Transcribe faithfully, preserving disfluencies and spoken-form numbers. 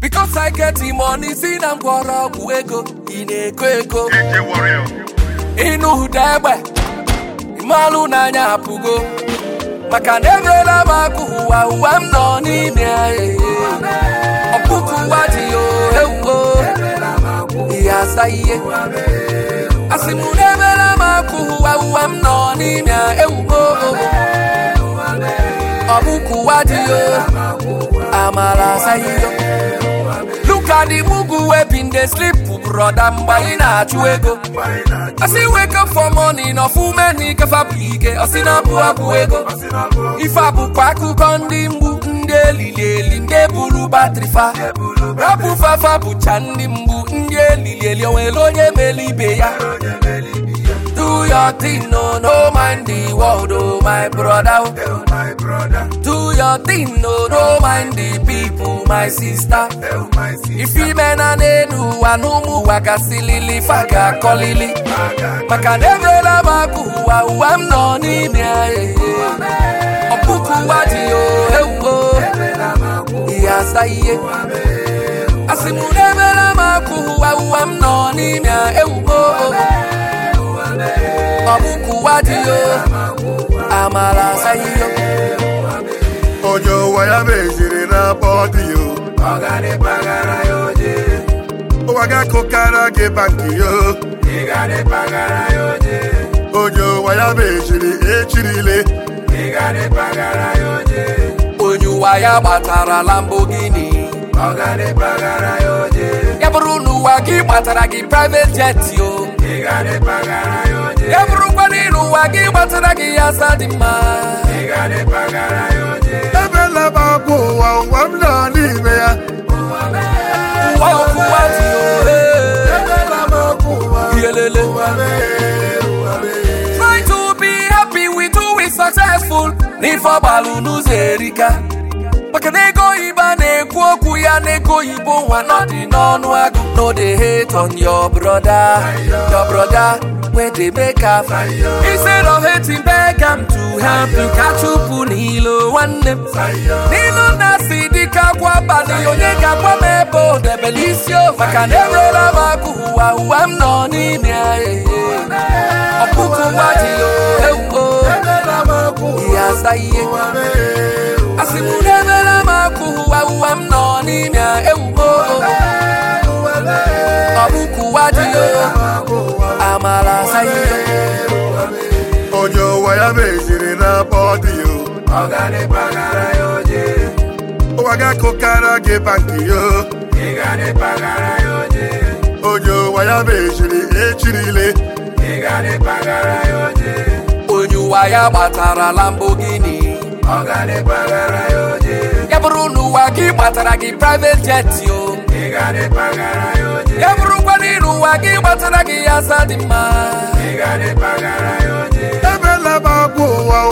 Because I get the money, see them go up, we go in a quick. Inu debe Imalu nanya pugo Makanevela makuwa Uwam noni mea Opuku wadi yo Ewo Iyasa iye Asimunevela makuwa Uwam noni mea Ewo Opuku wadi yo Amala sayiyo Look at the mugu webbing they sleep, brother. Mbaina chuego. I see wake up for morning, no full many kafabige. I see na bua buego. If I bu kwaku kondi mbu nde lili nde bulu batrifa. Rabu fafa bu chandi mbu nde lili yowelo ye melibeya. Do your thing, no, no mind the world, oh my brother. Oh my brother. Do your thing, no, no mind the people, my sister. Oh my sister. If you men and enu anumu wakasilili faga kolili. Makanevela makuwa uam noni mea. Opuku wadi yo ewo. Iyasa iye. Asimunevela makuwa uam noni mea ewo. Obuku wadiyo Amala sayiyo Ojo waya mejiri na body yo Ogane pagara yoje Owaga kokara ge banki yo Igane pagara yoje Ojo waya mejiri echirile Igane pagara yoje Ojo waya batara Lamborghini Ogane pagara yoje Yabrunu wagi batara gi private jet yo Igane pagara yoje Yabru kwaniru wagi batara gi asadima Igane pagara yoje Ebela babu wa wamna ni mea Uwa okuwati yo Ebela babu wa Yelele Try to be happy with who is successful Nifa balunu zerika Maka nego iba nekwu okwu ya nego ibo nwa nọdị n'ọnụ agụ. No dey hate on your brother, your brother wey dey make am. Instead of hating beg am to help you catch up n'ilo nwanne m. N'ilo na-asị dịka akwa abalị onye ga-agwa m ebe o debere isi o. Maka na enwela m akụ ụwa ụwa m nọ n'ime ya. Ọkụkụ gbaji o ewu o ihe asa ihe. Asimunevela makuwa uam noni mea ewo Obuku wadiyo Amala sayiyo Ojo waya mejiri na body yo Ogane pagara yoje Owaga kokara ge banki yo Igane pagara yoje Ojo waya mejiri echirile Igane pagara yoje Ojo waya batara Lamborghini Ogane pagara yoje Yabrunu wagi batara gi private jet yo Igane pagara yoje Yabru kwaniru wagi batara gi asadima Igane pagara yoje Ebela babu wa